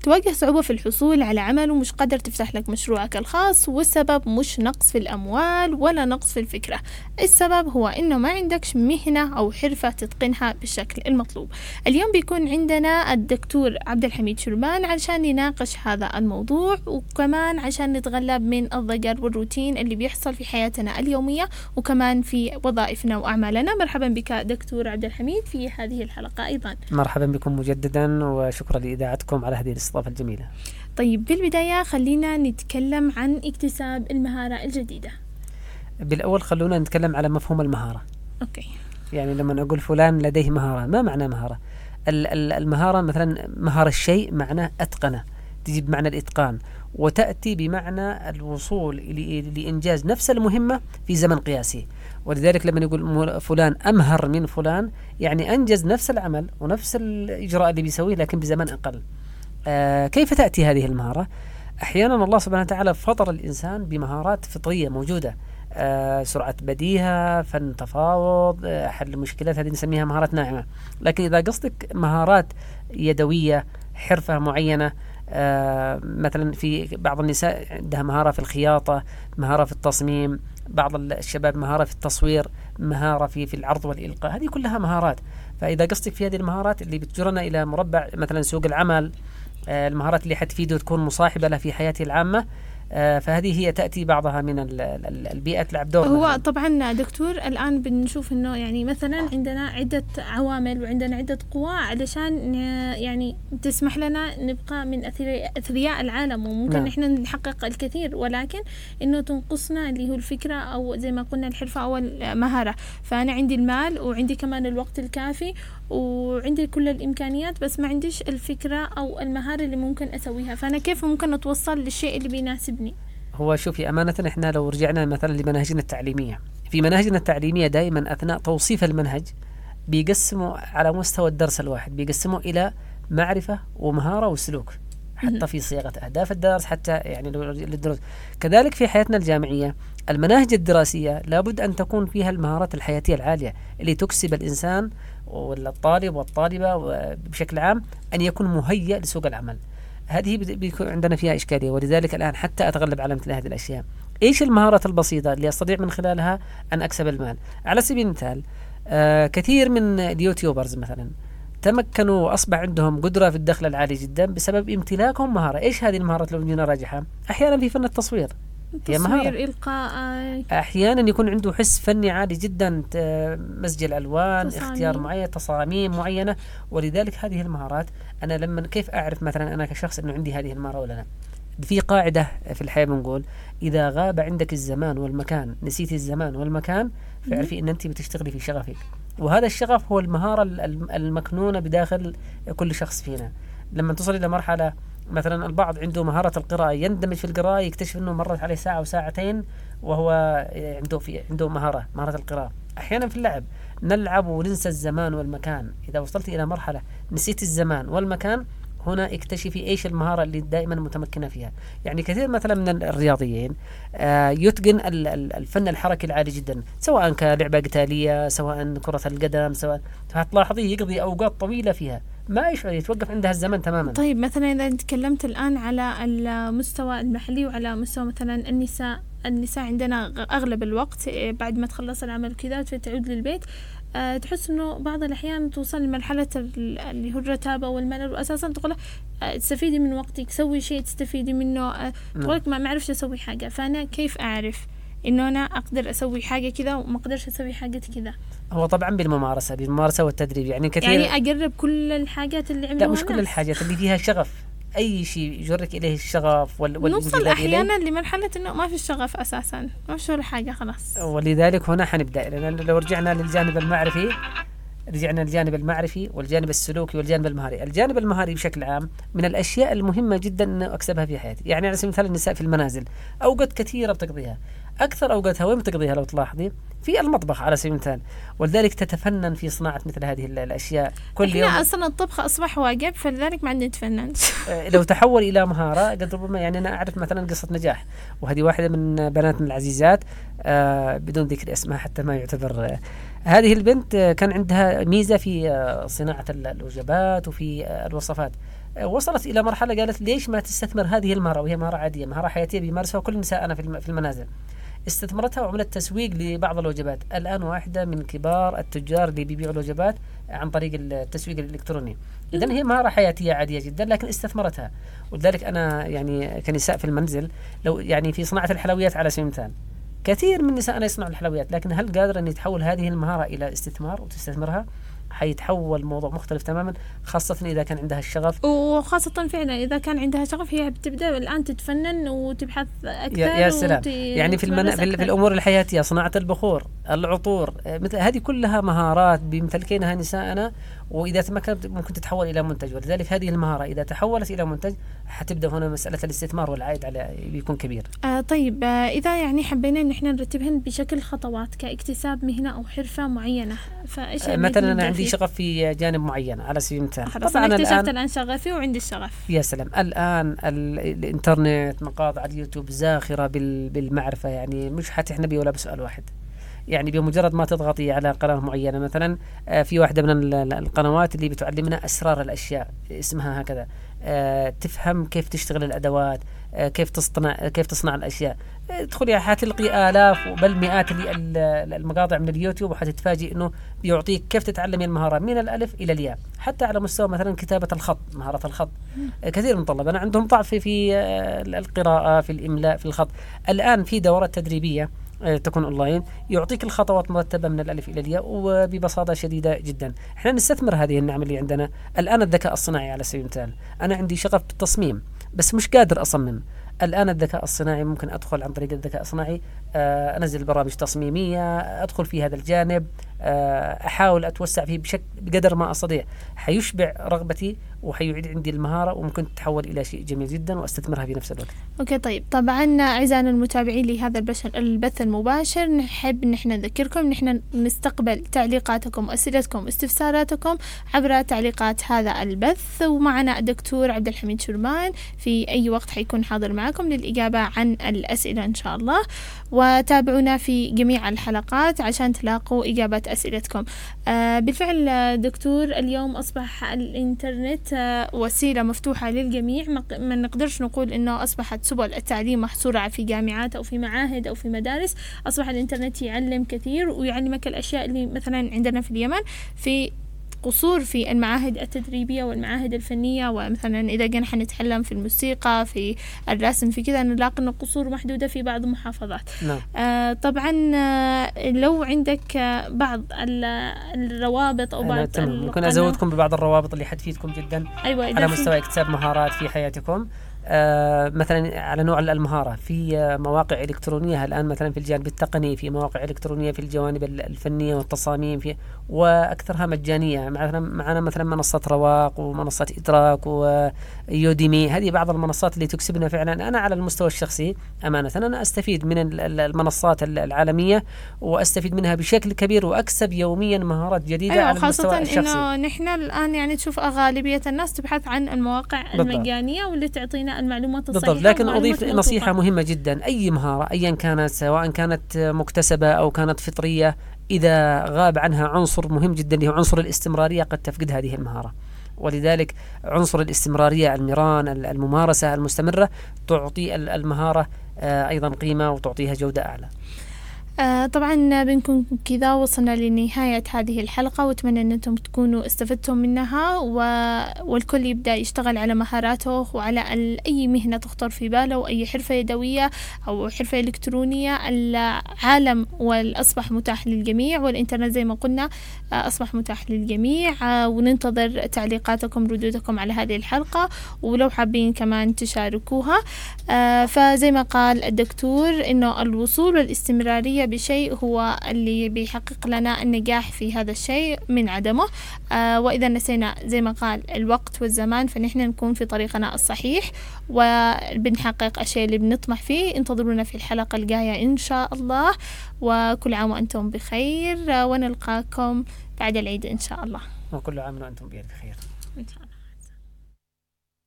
تواجه صعوبة في الحصول على عمل ومش قادر تفتح لك مشروعك الخاص، والسبب مش نقص في الأموال ولا نقص في الفكرة، السبب هو إنه ما عندكش مهنة أو حرفة تتقنها بالشكل المطلوب. اليوم بيكون عندنا الدكتور عبد الحميد شربان علشان نناقش هذا الموضوع، وكمان عشان نتغلب من الضجر والروتين اللي بيحصل في حياتنا اليومية وكمان في وظائفنا وأعمالنا. مرحبا بك دكتور عبد الحميد في هذه الحلقة أيضا. مرحبا بكم مجددا، وشكرا لإذاعتكم على هذه الاستضافة الجميلة. طيب بالبداية خلينا نتكلم عن اكتساب المهارة الجديدة. بالأول خلونا نتكلم على مفهوم المهارة. أوكي. يعني لما نقول فلان لديه مهارة، ما معنى مهارة؟ المهارة مثلا مهارة الشيء معناه أتقنه، تجي بمعنى الإتقان، وتأتي بمعنى الوصول لإنجاز نفس المهمة في زمن قياسي. ولذلك لما نقول فلان أمهر من فلان، يعني أنجز نفس العمل ونفس الإجراء اللي بيسويه لكن بزمن أقل. كيف تأتي هذه المهارة؟ أحيانا الله سبحانه وتعالى فطر الإنسان بمهارات فطرية موجودة، سرعة بديهة، فن تفاوض، حل مشكلات، هذه نسميها مهارات ناعمة. لكن إذا قصدك مهارات يدوية، حرفة معينة، مثلا في بعض النساء عندها مهارة في الخياطة، مهارة في التصميم، بعض الشباب مهارة في التصوير، مهارة في العرض والإلقاء، هذه كلها مهارات. فإذا قصدك في هذه المهارات اللي بتجرنا إلى مربع مثلا سوق العمل، المهارات اللي حتفيده وتكون مصاحبة له في حياته العامة، فهذه هي تأتي بعضها من البيئة تلعب دور. هو طبعا دكتور الآن بنشوف إنه يعني مثلا عندنا عدة عوامل وعندنا عدة قوى علشان يعني تسمح لنا نبقى من أثرياء العالم، وممكن نعم. إحنا نحقق الكثير، ولكن إنه تنقصنا اللي هو الفكرة أو زي ما قلنا الحرفة أو المهارة. فأنا عندي المال وعندي كمان الوقت الكافي وعندي كل الإمكانيات، بس ما عنديش الفكرة أو المهارة اللي ممكن أسويها، فأنا كيف ممكن أتوصل للشيء اللي بيناسبني؟ هو شوفي أمانة، إحنا لو رجعنا مثلا لمناهجنا التعليمية، في مناهجنا التعليمية دائما أثناء توصيف المنهج بيقسموا على مستوى الدرس الواحد، بيقسموا إلى معرفة ومهارة وسلوك، حتى في صياغة أهداف الدرس، حتى يعني للدروس. كذلك في حياتنا الجامعية المناهج الدراسية لابد أن تكون فيها المهارات الحياتية العالية اللي تكسب الإنسان ولا الطالب والطالبة بشكل عام أن يكون مهيئ لسوق العمل. هذه بيكون عندنا فيها إشكالية، ولذلك الآن حتى أتغلب على مثل هذه الأشياء. إيش المهارات البسيطة اللي أستطيع من خلالها أن أكسب المال؟ على سبيل المثال كثير من اليوتيوبرز مثلا تمكنوا وأصبح عندهم قدرة في الدخل العالي جدا بسبب امتلاكهم مهارة. إيش هذه المهارات لو جينا راجحة؟ أحيانا في فن التصوير، إلقاء، أحيانا يكون عنده حس فني عالي جدا، مزج الألوان، اختيار معين، تصاميم معينة. ولذلك هذه المهارات أنا لما كيف أعرف مثلا أنا كشخص أنه عندي هذه المهارة ولا لا؟ في قاعدة في الحياة بنقول إذا غاب عندك الزمان والمكان، نسيت الزمان والمكان، فاعرفي أن أنت بتشتغلي في شغفك، وهذا الشغف هو المهارة المكنونة بداخل كل شخص فينا. لما تصل إلى مرحلة مثلا البعض عنده مهارة القراءة، يندمج في القراءة، يكتشف أنه مرت عليه ساعة أو ساعتين وهو عنده مهارة القراءة. أحيانا في اللعب نلعب وننسى الزمان والمكان. إذا وصلت إلى مرحلة نسيت الزمان والمكان، هنا اكتشفي ايش المهارة اللي دائما متمكنة فيها. يعني كثير مثلا من الرياضيين يتقن الفن الحركي العالي جدا، سواء كلعبة قتالية، سواء كرة القدم، سواء هتلاحظيه يقضي اوقات طويلة فيها، ما يتوقف عندها الزمن تماما. طيب مثلا إذا تكلمت الآن على المستوى المحلي وعلى مستوى مثلا النساء عندنا أغلب الوقت بعد ما تخلص العمل كذا تعود للبيت، تحس إنه بعض الأحيان توصل لمرحلة اللي هو الرتابة والملل، وأساسا تقول تستفيدي من وقتك، سوي شيء تستفيدي منه، تقولك ما أعرفش أسوي حاجة. فأنا كيف أعرف إنه أنا أقدر أسوي حاجة كذا وما أقدرش أسوي حاجة كذا؟ هو طبعا بالممارسة والتدريب. يعني كثير يعني أجرب كل الحاجات اللي عملوها. لا، مش كل الحاجات اللي فيها شغف، أي شيء يجرك إليه الشغف نوصل أحيانا لمرحلة إنه ما في الشغف أساسا، ما في ولا حاجة خلاص. ولذلك هنا حنبدأ، لأن لو رجعنا للجانب المعرفي والجانب السلوكي والجانب المهاري. الجانب المهاري بشكل عام من الأشياء المهمة جدا أن أكسبها في حياتي. يعني على سبيل المثال النساء في المنازل أوقات كثيرة بتقضيها، أكثر أوقاتها وين بتقضيها لو تلاحظي؟ في المطبخ على سبيل المثال، ولذلك تتفنن في صناعة مثل هذه الأشياء كل يوم. أصلا الطبخ أصبح واجب، فلذلك ما عندنا نتفنن. لو تحول إلى مهارة قد ربما، يعني أنا أعرف مثلا قصة نجاح، وهذه واحدة من بناتنا العزيزات بدون ذكر اسمها حتى ما يعتبر. هذه البنت كان عندها ميزة في صناعة الوجبات وفي الوصفات. وصلت إلى مرحلة قالت ليش ما تستثمر هذه المهارة، وهي مهارة عادية، مهارة حياتية بيمارسها كل نساءنا في المنازل. استثمرتها وعملت تسويق لبعض الوجبات. الآن واحدة من كبار التجار اللي بيبيعوا الوجبات عن طريق التسويق الإلكتروني. إذن هي مهارة حياتية عادية جدا لكن استثمرتها. ولذلك أنا يعني كنساء في المنزل، لو يعني في صناعة الحلويات على سبيل المثال، كثير من نسائنا يصنعوا الحلويات، لكن هل قادر أن يتحول هذه المهارة إلى استثمار وتستثمرها؟ حيتحول موضوع مختلف تماما، خاصة إذا كان عندها الشغف، وخاصة فعلا إذا كان عندها شغف هي بتبدأ الآن تتفنن وتبحث أكثر. يا سلام. يعني في الأمور الحياتية، صناعة البخور، العطور، مثل هذه كلها مهارات بيمتلكينها نساءنا، وإذا تمكنت ممكن تتحول إلى منتج. ولذلك هذه المهارة إذا تحولت إلى منتج حتبدأ هنا مسألة الاستثمار والعائد عليه بيكون كبير. طيب إذا يعني حبينا إن إحنا نرتبهن بشكل خطوات كاكتساب مهنة أو حرفة معينة، فإيش مثلا أنا عندي شغف في جانب معين على سبيل المثال. طبعا أنا اكتشفت الآن شغفي وعندي الشغف. يا سلام. الآن الإنترنت، مقاطع اليوتيوب زاخرة بالمعرفة، يعني مش حتحنبي ولا بسؤال واحد. يعني بمجرد ما تضغطي على قناة معينة، مثلا في واحدة من القنوات اللي بتعلمنا أسرار الأشياء، اسمها هكذا، تفهم كيف تشتغل الأدوات، كيف تصنع الأشياء. ادخلي حتلقي آلاف بل مئات المقاطع من اليوتيوب، وحتتفاجئ إنه بيعطيك كيف تتعلمي المهارة من الألف إلى الياء، حتى على مستوى مثلا كتابة الخط، مهارة الخط. كثير من طلبة أنا عندهم ضعف في القراءة، في الإملاء، في الخط. الآن في دورات تدريبية تكون أونلاين، يعطيك الخطوات مرتبة من الألف إلى الياء وببساطة شديدة جدا. احنا نستثمر هذه النعم اللي عندنا. الآن الذكاء الصناعي على سبيل المثال، أنا عندي شغف بالتصميم بس مش قادر أصمم. الآن الذكاء الصناعي ممكن أدخل عن طريق الذكاء الصناعي، أنزل برامج تصميمية، أدخل في هذا الجانب، أحاول أتوسع فيه بقدر ما أستطيع، حيشبع رغبتي وحيعيد عندي المهارة، وممكن تتحول إلى شيء جميل جدا وأستثمرها في نفس الوقت. أوكي طيب، طبعا أعزائنا المتابعين لهذا البث المباشر، نحب نحن نذكركم نحن نستقبل تعليقاتكم، أسئلتكم، استفساراتكم عبر تعليقات هذا البث، ومعنا الدكتور عبد الحميد شرمان في أي وقت حيكون حاضر معكم للإجابة عن الأسئلة إن شاء الله. وتابعونا في جميع الحلقات عشان تلاقوا إجابات أسئلتكم. بالفعل دكتور، اليوم أصبح الإنترنت وسيلة مفتوحة للجميع، ما نقدرش نقول إنه أصبحت سبل التعليم محصورة في جامعات أو في معاهد أو في مدارس. أصبح الإنترنت يعلم كثير ويعلمك الأشياء اللي مثلا عندنا في اليمن في قصور في المعاهد التدريبية والمعاهد الفنية، ومثلا إذا جينا حنتعلم في الموسيقى، في الرسم، في كذا نلاقي إنه قصور محدودة في بعض المحافظات. طبعا لو عندك بعض الروابط أو بعض ممكن أزودكم ببعض الروابط اللي حتفيدكم جدا. أيوة، على مستوى اكتساب مهارات في حياتكم. مثلا على نوع المهارة، في مواقع إلكترونية الآن مثلا في الجانب التقني، في مواقع إلكترونية في الجوانب الفنية والتصاميم، وأكثرها مجانية. معنا مثلا منصة رواق ومنصة إدراك ويوديمي. هذه بعض المنصات اللي تكسبنا فعلا. أنا على المستوى الشخصي أمانة أنا أستفيد من المنصات العالمية وأستفيد منها بشكل كبير، وأكسب يوميا مهارات جديدة. أيوة، على المستوى الشخصي. خاصة إنه نحن الآن يعني تشوف غالبية الناس تبحث عن المواقع المجانية واللي تعطينا المعلومات الصحيحة. بالضبط. لكن أضيف نصيحة مهمة جدا: أي مهارة أيا كانت، سواء كانت مكتسبة أو كانت فطرية، إذا غاب عنها عنصر مهم جدا اللي هو عنصر الاستمرارية قد تفقد هذه المهارة. ولذلك عنصر الاستمرارية، المران، الممارسة المستمرة تعطي المهارة أيضا قيمة وتعطيها جودة أعلى. طبعا بنكون كذا وصلنا لنهاية هذه الحلقة، وأتمنى أن أنتم تكونوا استفدتم منها، والكل يبدأ يشتغل على مهاراته وعلى أي مهنة تخطر في باله، وأي حرفة يدوية أو حرفة إلكترونية. العالم أصبح متاح للجميع، والإنترنت زي ما قلنا أصبح متاح للجميع. وننتظر تعليقاتكم، ردودكم على هذه الحلقة، ولو حابين كمان تشاركوها. فزي ما قال الدكتور إنه الوصول والاستمرارية العناية بشيء هو اللي بيحقق لنا النجاح في هذا الشيء من عدمه. وإذا نسينا زي ما قال الوقت والزمان فنحن نكون في طريقنا الصحيح وبنحقق الشيء اللي بنطمح فيه. انتظرونا في الحلقة الجاية إن شاء الله، وكل عام وأنتم بخير، ونلقاكم بعد العيد إن شاء الله. وكل عام وأنتم بخير إن شاء الله.